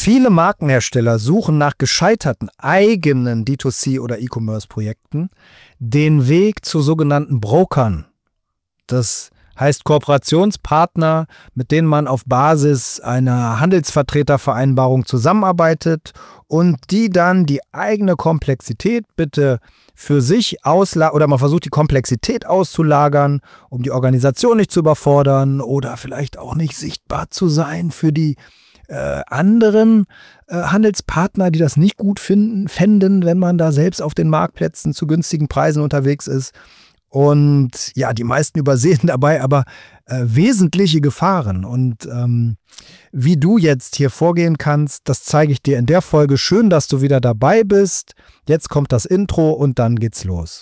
Viele Markenhersteller suchen nach gescheiterten eigenen D2C- oder E-Commerce-Projekten den Weg zu sogenannten Brokern. Das heißt Kooperationspartner, mit denen man auf Basis einer Handelsvertretervereinbarung zusammenarbeitet und die dann die eigene Komplexität bitte für sich oder man versucht die Komplexität auszulagern, um die Organisation nicht zu überfordern oder vielleicht auch nicht sichtbar zu sein für die anderen Handelspartner, die das nicht gut fänden, wenn man da selbst auf den Marktplätzen zu günstigen Preisen unterwegs ist. Und ja, die meisten übersehen dabei aber wesentliche Gefahren. Und wie du jetzt hier vorgehen kannst, das zeige ich dir in der Folge. Schön, dass du wieder dabei bist. Jetzt kommt das Intro und dann geht's los.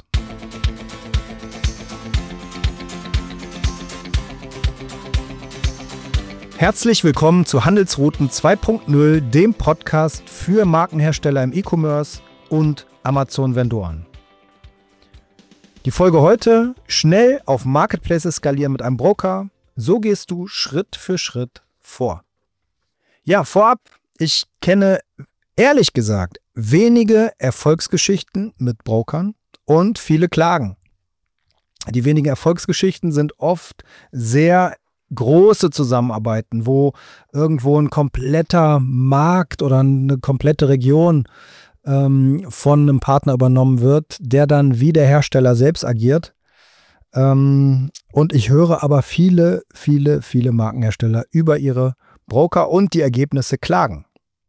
Herzlich willkommen zu Handelsrouten 2.0, dem Podcast für Markenhersteller im E-Commerce und Amazon-Vendoren. Die Folge heute: schnell auf Marketplaces skalieren mit einem Broker. So gehst du Schritt für Schritt vor. Ja, vorab, ich kenne ehrlich gesagt wenige Erfolgsgeschichten mit Brokern und viele Klagen. Die wenigen Erfolgsgeschichten sind oft sehr große Zusammenarbeiten, wo irgendwo ein kompletter Markt oder eine komplette Region von einem Partner übernommen wird, der dann wie der Hersteller selbst agiert. Und ich höre aber viele Markenhersteller über ihre Broker und die Ergebnisse klagen.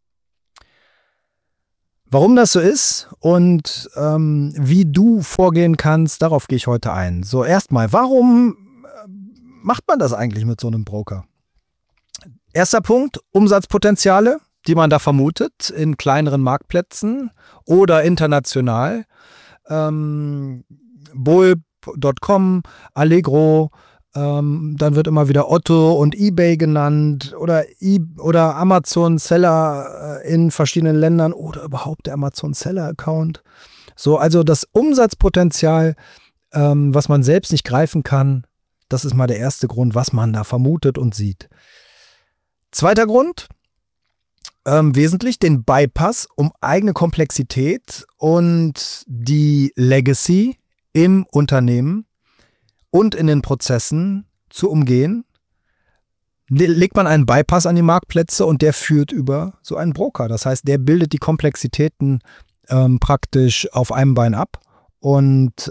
Warum das so ist und wie du vorgehen kannst, darauf gehe ich heute ein. So, erstmal, warum macht man das eigentlich mit so einem Broker? Erster Punkt: Umsatzpotenziale, die man da vermutet in kleineren Marktplätzen oder international. Bol.com, Allegro, dann wird immer wieder Otto und eBay genannt oder Amazon Seller in verschiedenen Ländern oder überhaupt der Amazon Seller Account. So, also das Umsatzpotenzial, was man selbst nicht greifen kann, das ist mal der erste Grund, was man da vermutet und sieht. Zweiter Grund: wesentlich den Bypass, um eigene Komplexität und die Legacy im Unternehmen und in den Prozessen zu umgehen. Legt man einen Bypass an die Marktplätze und der führt über so einen Broker. Das heißt, der bildet die Komplexitäten praktisch auf einem Bein ab und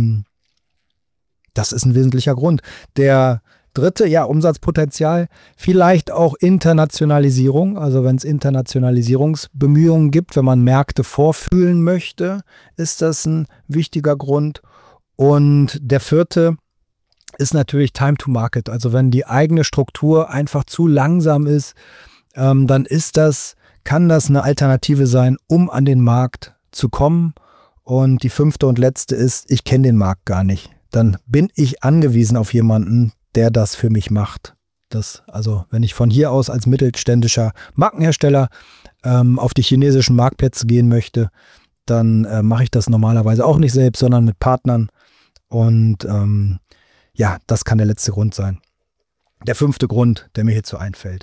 das ist ein wesentlicher Grund. Der dritte, ja, Umsatzpotenzial, vielleicht auch Internationalisierung. Also wenn es Internationalisierungsbemühungen gibt, wenn man Märkte vorfühlen möchte, ist das ein wichtiger Grund. Und der vierte ist natürlich Time to Market. Also wenn die eigene Struktur einfach zu langsam ist, dann kann das eine Alternative sein, um an den Markt zu kommen. Und die fünfte und letzte ist: ich kenne den Markt gar nicht. Dann bin ich angewiesen auf jemanden, der das für mich macht. Also wenn ich von hier aus als mittelständischer Markenhersteller auf die chinesischen Marktplätze gehen möchte, dann mache ich das normalerweise auch nicht selbst, sondern mit Partnern. Und ja, das kann der letzte Grund sein. Der fünfte Grund, der mir hierzu einfällt.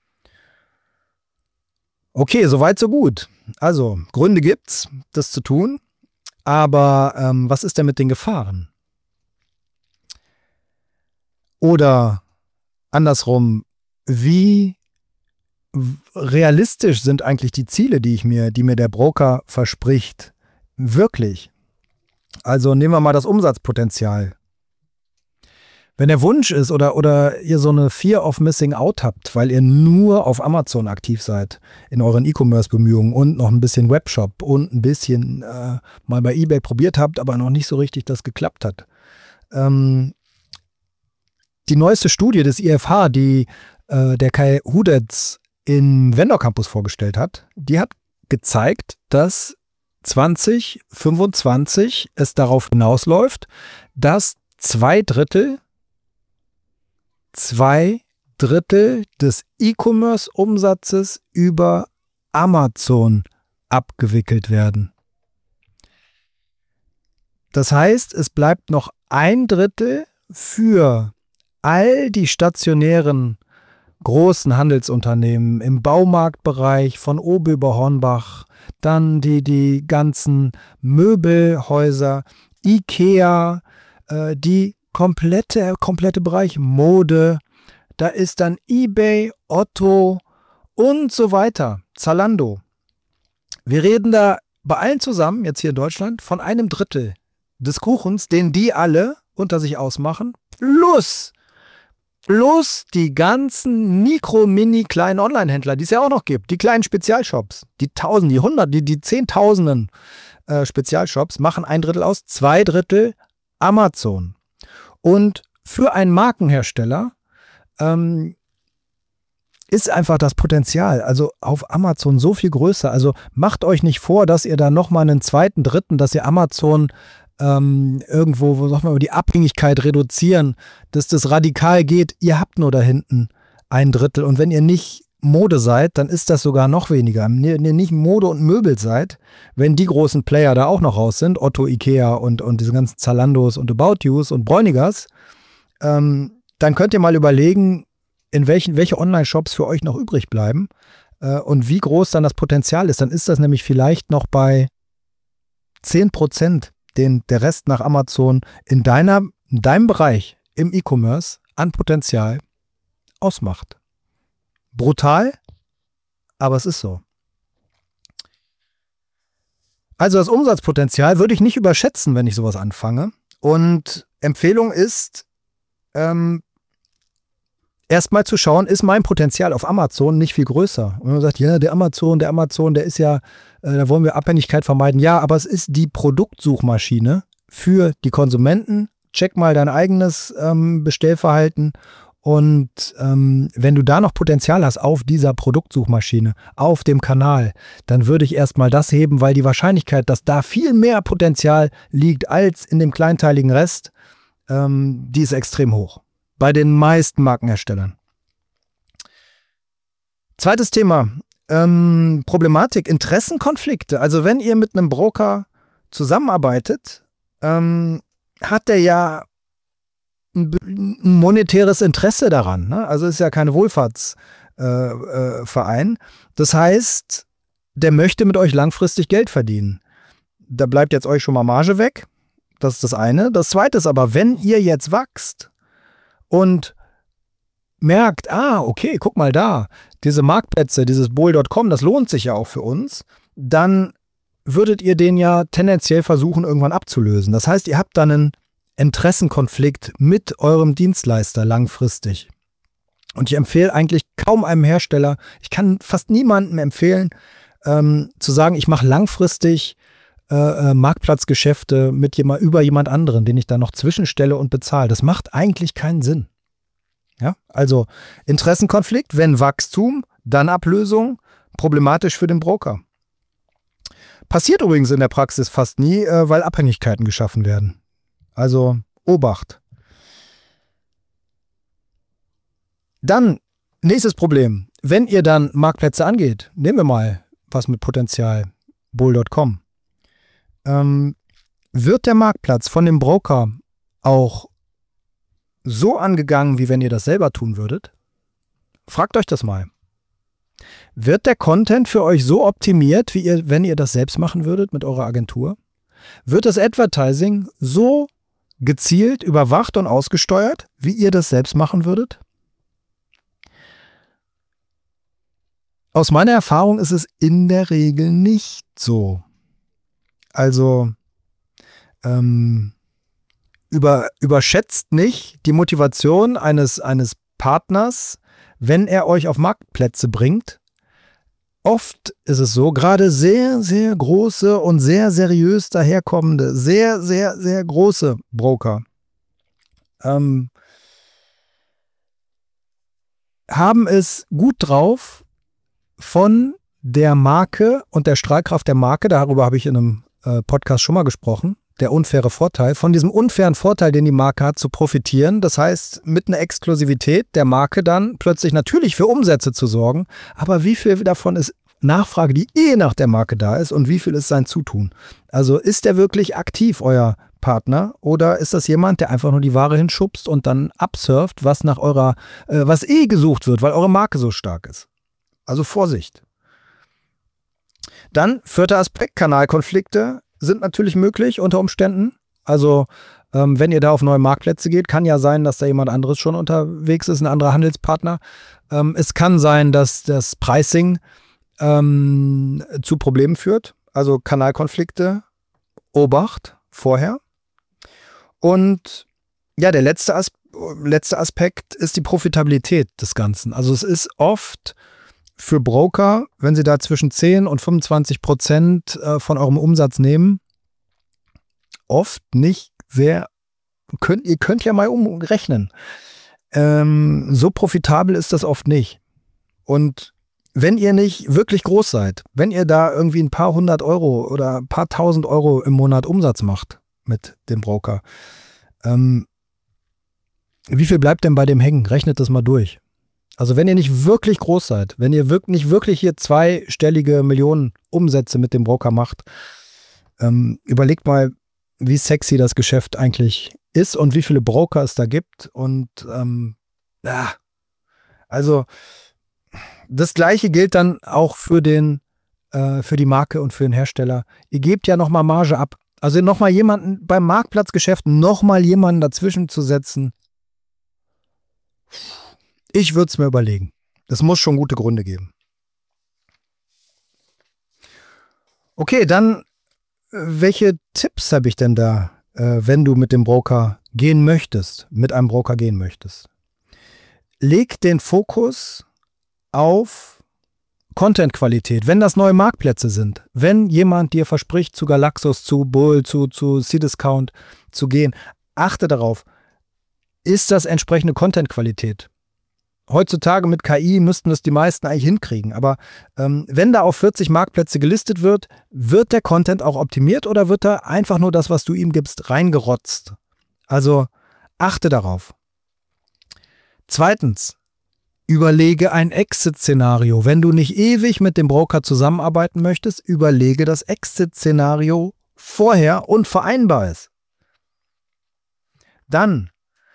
Okay, soweit so gut. Also Gründe gibt's, das zu tun. Aber was ist denn mit den Gefahren? Oder andersrum, wie realistisch sind eigentlich die Ziele, die mir der Broker verspricht, wirklich? Also nehmen wir mal das Umsatzpotenzial. Wenn der Wunsch ist oder ihr so eine Fear of Missing Out habt, weil ihr nur auf Amazon aktiv seid in euren E-Commerce-Bemühungen und noch ein bisschen Webshop und ein bisschen mal bei eBay probiert habt, aber noch nicht so richtig das geklappt hat. Die neueste Studie des IFH, die der Kai Hudetz im Vendor Campus vorgestellt hat, die hat gezeigt, dass 2025 es darauf hinausläuft, dass zwei Drittel des E-Commerce-Umsatzes über Amazon abgewickelt werden. Das heißt, es bleibt noch ein Drittel für all die stationären großen Handelsunternehmen im Baumarktbereich von Obe über Hornbach, dann die ganzen Möbelhäuser, IKEA, die komplette Bereich Mode, da ist dann eBay, Otto und so weiter, Zalando. Wir reden da bei allen zusammen, jetzt hier in Deutschland, von 1/3 des Kuchens, den die alle unter sich ausmachen, plus die ganzen Mini, kleinen Online-Händler, die es ja auch noch gibt, die kleinen Spezialshops, die Tausend, die Hundert, die Zehntausenden Spezialshops machen 1/3 aus, 2/3 Amazon. Und für einen Markenhersteller ist einfach das Potenzial, also auf Amazon so viel größer. Also macht euch nicht vor, dass ihr da nochmal einen zweiten, dritten, dass ihr Amazon irgendwo, wo sagt man, die Abhängigkeit reduzieren, dass das radikal geht. Ihr habt nur da hinten 1/3. Und wenn ihr nicht Mode seid, dann ist das sogar noch weniger. Wenn ihr nicht Mode und Möbel seid, wenn die großen Player da auch noch raus sind, Otto, Ikea und diese ganzen Zalandos und About Yous und Bräunigers, dann könnt ihr mal überlegen, welche Online-Shops für euch noch übrig bleiben und wie groß dann das Potenzial ist. Dann ist das nämlich vielleicht noch bei 10%, den der Rest nach Amazon in deinem Bereich im E-Commerce an Potenzial ausmacht. Brutal, aber es ist so. Also das Umsatzpotenzial würde ich nicht überschätzen, wenn ich sowas anfange. Und Empfehlung ist, erstmal zu schauen, ist mein Potenzial auf Amazon nicht viel größer? Und man sagt, ja, der Amazon, der ist ja, da wollen wir Abhängigkeit vermeiden. Ja, aber es ist die Produktsuchmaschine für die Konsumenten. Check mal dein eigenes Bestellverhalten. Und wenn du da noch Potenzial hast auf dieser Produktsuchmaschine, auf dem Kanal, dann würde ich erstmal das heben, weil die Wahrscheinlichkeit, dass da viel mehr Potenzial liegt als in dem kleinteiligen Rest, die ist extrem hoch. Bei den meisten Markenherstellern. Zweites Thema, Problematik, Interessenkonflikte. Also wenn ihr mit einem Broker zusammenarbeitet, hat der ja ein monetäres Interesse daran. Ne? Also ist ja kein Wohlfahrtsverein. Das heißt, der möchte mit euch langfristig Geld verdienen. Da bleibt jetzt euch schon mal Marge weg. Das ist das eine. Das zweite ist aber, wenn ihr jetzt wächst und merkt, okay, guck mal da, diese Marktplätze, dieses Bol.com, das lohnt sich ja auch für uns, dann würdet ihr den ja tendenziell versuchen, irgendwann abzulösen. Das heißt, ihr habt dann einen Interessenkonflikt mit eurem Dienstleister langfristig. Und ich empfehle eigentlich kaum einem Hersteller, ich kann fast niemandem empfehlen, zu sagen, ich mache langfristig Marktplatzgeschäfte über jemand anderen, den ich da noch zwischenstelle und bezahle. Das macht eigentlich keinen Sinn. Ja? Also Interessenkonflikt, wenn Wachstum, dann Ablösung, problematisch für den Broker. Passiert übrigens in der Praxis fast nie, weil Abhängigkeiten geschaffen werden. Also Obacht. Dann, nächstes Problem. Wenn ihr dann Marktplätze angeht, nehmen wir mal was mit Potenzial, Bol.com. Wird der Marktplatz von dem Broker auch so angegangen, wie wenn ihr das selber tun würdet? Fragt euch das mal. Wird der Content für euch so optimiert, wie wenn ihr das selbst machen würdet mit eurer Agentur? Wird das Advertising so gezielt, überwacht und ausgesteuert, wie ihr das selbst machen würdet? Aus meiner Erfahrung ist es in der Regel nicht so. Also überschätzt nicht die Motivation eines Partners, wenn er euch auf Marktplätze bringt. Oft ist es so, gerade sehr, sehr große und sehr seriös daherkommende, sehr, sehr, sehr große Broker haben es gut drauf, von der Marke und der Strahlkraft der Marke, darüber habe ich in einem Podcast schon mal gesprochen, der unfaire Vorteil, von diesem unfairen Vorteil, den die Marke hat, zu profitieren. Das heißt, mit einer Exklusivität der Marke dann plötzlich natürlich für Umsätze zu sorgen. Aber wie viel davon ist Nachfrage, die nach der Marke da ist und wie viel ist sein Zutun? Also ist der wirklich aktiv, euer Marktplatzpartner oder ist das jemand, der einfach nur die Ware hinschubst und dann absurft, was nach was gesucht wird, weil eure Marke so stark ist? Also Vorsicht. Dann 4. Aspekt, Kanalkonflikte sind natürlich möglich unter Umständen. Also wenn ihr da auf neue Marktplätze geht, kann ja sein, dass da jemand anderes schon unterwegs ist, ein anderer Handelspartner. Es kann sein, dass das Pricing zu Problemen führt. Also Kanalkonflikte, Obacht vorher. Und ja, der letzte Aspekt ist die Profitabilität des Ganzen. Also es ist oft für Broker, wenn sie da zwischen 10 und 25% von eurem Umsatz nehmen, oft nicht sehr, ihr könnt ja mal umrechnen. So profitabel ist das oft nicht. Und wenn ihr nicht wirklich groß seid, wenn ihr da irgendwie ein paar 100 Euro oder ein paar 1000 Euro im Monat Umsatz macht mit dem Broker, wie viel bleibt denn bei dem hängen? Rechnet das mal durch. Also wenn ihr nicht wirklich groß seid, wenn ihr nicht wirklich hier zweistellige Millionen Umsätze mit dem Broker macht, überlegt mal, wie sexy das Geschäft eigentlich ist und wie viele Broker es da gibt. Und also das Gleiche gilt dann auch für die Marke und für den Hersteller. Ihr gebt ja nochmal Marge ab. Also nochmal jemanden beim Marktplatzgeschäft, nochmal jemanden dazwischen zu setzen. Ich würde es mir überlegen. Das muss schon gute Gründe geben. Okay, dann welche Tipps habe ich denn da, wenn du mit einem Broker gehen möchtest? Leg den Fokus auf Content-Qualität. Wenn das neue Marktplätze sind, wenn jemand dir verspricht, zu Galaxus, zu Bull, zu Cdiscount zu gehen, achte darauf, ist das entsprechende Content-Qualität? Heutzutage mit KI müssten das die meisten eigentlich hinkriegen, aber wenn da auf 40 Marktplätze gelistet wird, wird der Content auch optimiert oder wird da einfach nur das, was du ihm gibst, reingerotzt? Also achte darauf. Zweitens, überlege ein Exit-Szenario. Wenn du nicht ewig mit dem Broker zusammenarbeiten möchtest, überlege das Exit-Szenario vorher und vereinbar es. Dann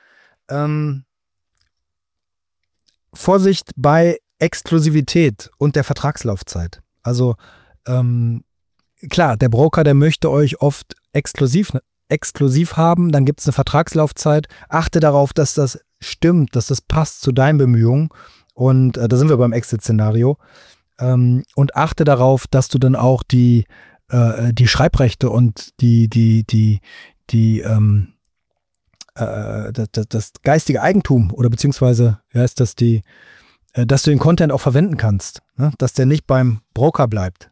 Vorsicht bei Exklusivität und der Vertragslaufzeit. Also klar, der Broker, der möchte euch oft exklusiv haben, dann gibt es eine Vertragslaufzeit. Achte darauf, dass das stimmt, dass das passt zu deinen Bemühungen. Und da sind wir beim Exit-Szenario. Und achte darauf, dass du dann auch die Schreibrechte und das geistige Eigentum oder beziehungsweise, wie heißt das, dass du den Content auch verwenden kannst, ne? Dass der nicht beim Broker bleibt.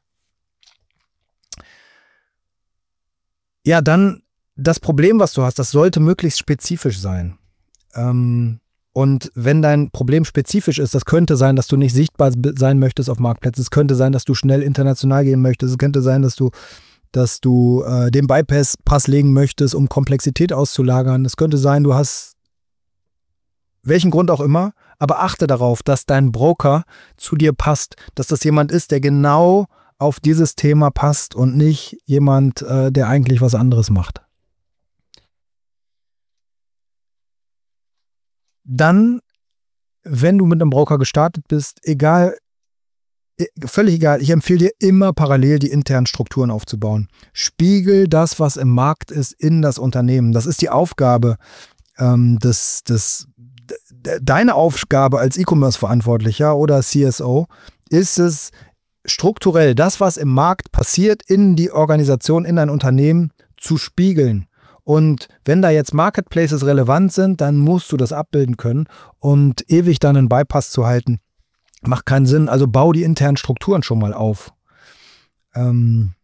Ja, dann das Problem, was du hast, das sollte möglichst spezifisch sein. Und wenn dein Problem spezifisch ist, das könnte sein, dass du nicht sichtbar sein möchtest auf Marktplätzen, es könnte sein, dass du schnell international gehen möchtest, es könnte sein, dass du den Bypass legen möchtest, um Komplexität auszulagern. Es könnte sein, du hast welchen Grund auch immer, aber achte darauf, dass dein Broker zu dir passt, dass das jemand ist, der genau auf dieses Thema passt und nicht jemand, der eigentlich was anderes macht. Dann, wenn du mit einem Broker gestartet bist, völlig egal, ich empfehle dir immer parallel die internen Strukturen aufzubauen. Spiegel das, was im Markt ist, in das Unternehmen. Das ist die Aufgabe, deine Aufgabe als E-Commerce-Verantwortlicher oder CSO, ist es strukturell, das, was im Markt passiert, in die Organisation, in dein Unternehmen zu spiegeln. Und wenn da jetzt Marketplaces relevant sind, dann musst du das abbilden können und ewig dann einen Bypass zu halten, macht keinen Sinn. Also bau die internen Strukturen schon mal auf. Ein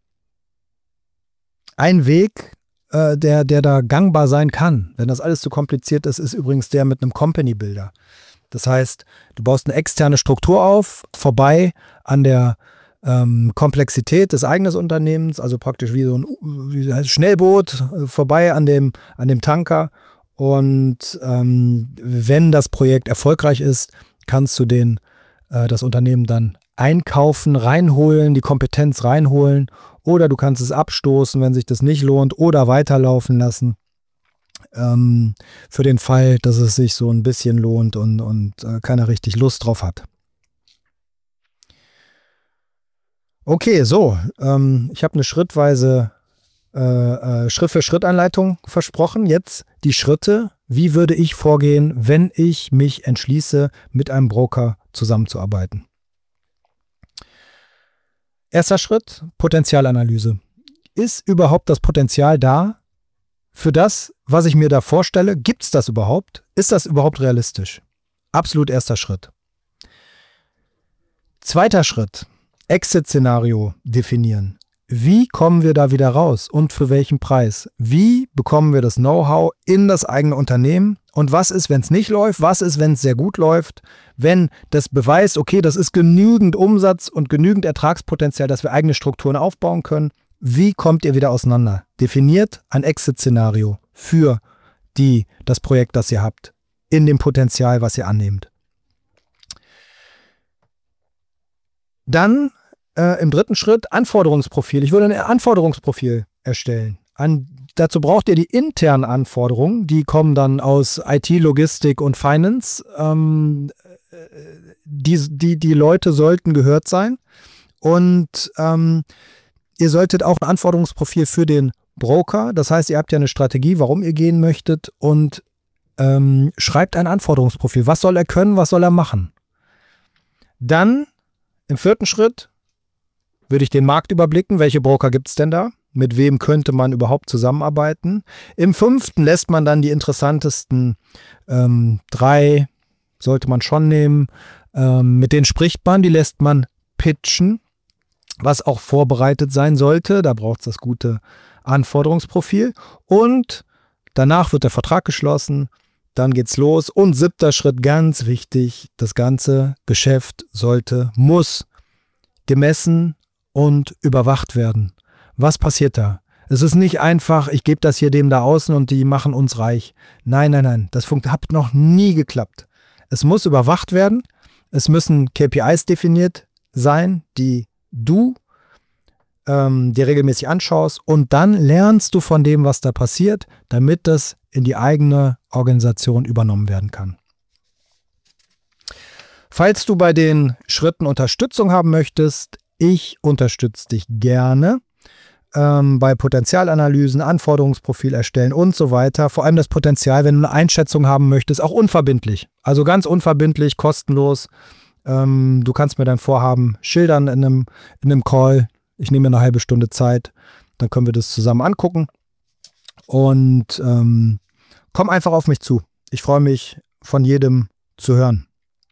Weg, der da gangbar sein kann, wenn das alles zu kompliziert ist, ist übrigens der mit einem Company Builder. Das heißt, du baust eine externe Struktur auf, vorbei an der Komplexität des eigenen Unternehmens, also praktisch wie so ein Schnellboot, vorbei an dem Tanker. Und wenn das Projekt erfolgreich ist, kannst du das Unternehmen dann einkaufen, reinholen, die Kompetenz reinholen, oder du kannst es abstoßen, wenn sich das nicht lohnt, oder weiterlaufen lassen. Für den Fall, dass es sich so ein bisschen lohnt und keiner richtig Lust drauf hat. Okay, so, ich habe eine schrittweise Schritt-für-Schritt-Anleitung versprochen. Jetzt die Schritte. Wie würde ich vorgehen, wenn ich mich entschließe, mit einem Broker zusammenzuarbeiten? Erster Schritt, Potenzialanalyse. Ist überhaupt das Potenzial da für das, was ich mir da vorstelle? Gibt es das überhaupt? Ist das überhaupt realistisch? Absolut erster Schritt. Zweiter Schritt, Exit-Szenario definieren. Wie kommen wir da wieder raus und für welchen Preis? Wie bekommen wir das Know-how in das eigene Unternehmen? Und was ist, wenn es nicht läuft? Was ist, wenn es sehr gut läuft? Wenn das beweist, okay, das ist genügend Umsatz und genügend Ertragspotenzial, dass wir eigene Strukturen aufbauen können. Wie kommt ihr wieder auseinander? Definiert ein Exit-Szenario für das Projekt, das ihr habt, in dem Potenzial, was ihr annehmt. Dann im dritten Schritt Anforderungsprofil. Ich würde ein Anforderungsprofil erstellen. Dazu braucht ihr die internen Anforderungen, die kommen dann aus IT, Logistik und Finance. Die Leute sollten gehört sein und ihr solltet auch ein Anforderungsprofil für den Broker, das heißt, ihr habt ja eine Strategie, warum ihr gehen möchtet und schreibt ein Anforderungsprofil. Was soll er können, was soll er machen? Dann im vierten Schritt würde ich den Markt überblicken. Welche Broker gibt es denn da? Mit wem könnte man überhaupt zusammenarbeiten? Im fünften lässt man dann die interessantesten 3, sollte man schon nehmen. Mit denen spricht man, die lässt man pitchen, was auch vorbereitet sein sollte. Da braucht es das gute Anforderungsprofil. Und danach wird der Vertrag geschlossen. Dann geht's los. Und 7. Schritt, ganz wichtig, das ganze Geschäft muss gemessen und überwacht werden. Was passiert da? Es ist nicht einfach, ich gebe das hier dem da außen und die machen uns reich. Nein. Das hat noch nie geklappt. Es muss überwacht werden. Es müssen KPIs definiert sein, die du dir regelmäßig anschaust und dann lernst du von dem, was da passiert, damit das in die eigene Organisation übernommen werden kann. Falls du bei den Schritten Unterstützung haben möchtest, ich unterstütze dich gerne bei Potenzialanalysen, Anforderungsprofil erstellen und so weiter. Vor allem das Potenzial, wenn du eine Einschätzung haben möchtest, auch unverbindlich. Also ganz unverbindlich, kostenlos. Du kannst mir dein Vorhaben schildern in einem Call. Ich nehme mir eine halbe Stunde Zeit, dann können wir das zusammen angucken. Und komm einfach auf mich zu. Ich freue mich, von jedem zu hören.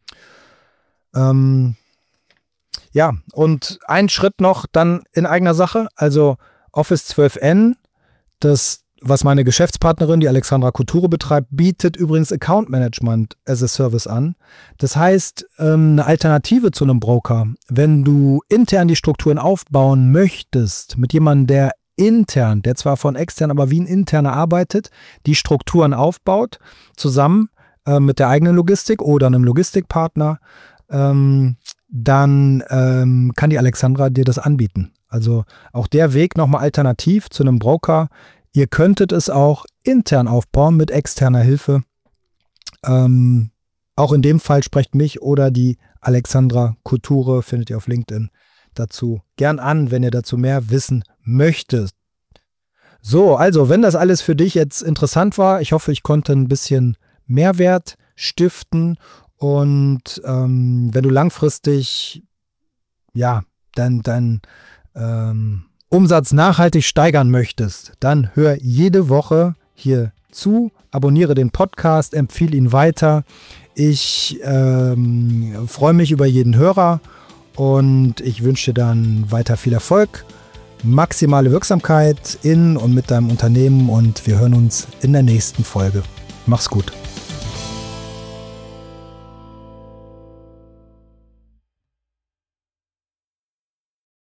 Ja, und ein Schritt noch dann in eigener Sache, also Office 12N, das, was meine Geschäftspartnerin, die Alexandra Couture betreibt, bietet übrigens Account Management as a Service an. Das heißt, eine Alternative zu einem Broker. Wenn du intern die Strukturen aufbauen möchtest, mit jemandem, der intern, der zwar von extern, aber wie ein interner arbeitet, die Strukturen aufbaut, zusammen mit der eigenen Logistik oder einem Logistikpartner, dann kann die Alexandra dir das anbieten. Also auch der Weg nochmal alternativ zu einem Broker. Ihr könntet es auch intern aufbauen mit externer Hilfe. Auch in dem Fall sprecht mich oder die Alexandra Couture, findet ihr auf LinkedIn, dazu gern an, wenn ihr dazu mehr wissen möchtet. So, also wenn das alles für dich jetzt interessant war, ich hoffe, ich konnte ein bisschen Mehrwert stiften. Und wenn du langfristig dein Umsatz nachhaltig steigern möchtest, dann hör jede Woche hier zu, abonniere den Podcast, empfehle ihn weiter. Ich freue mich über jeden Hörer und ich wünsche dir dann weiter viel Erfolg, maximale Wirksamkeit in und mit deinem Unternehmen und wir hören uns in der nächsten Folge. Mach's gut.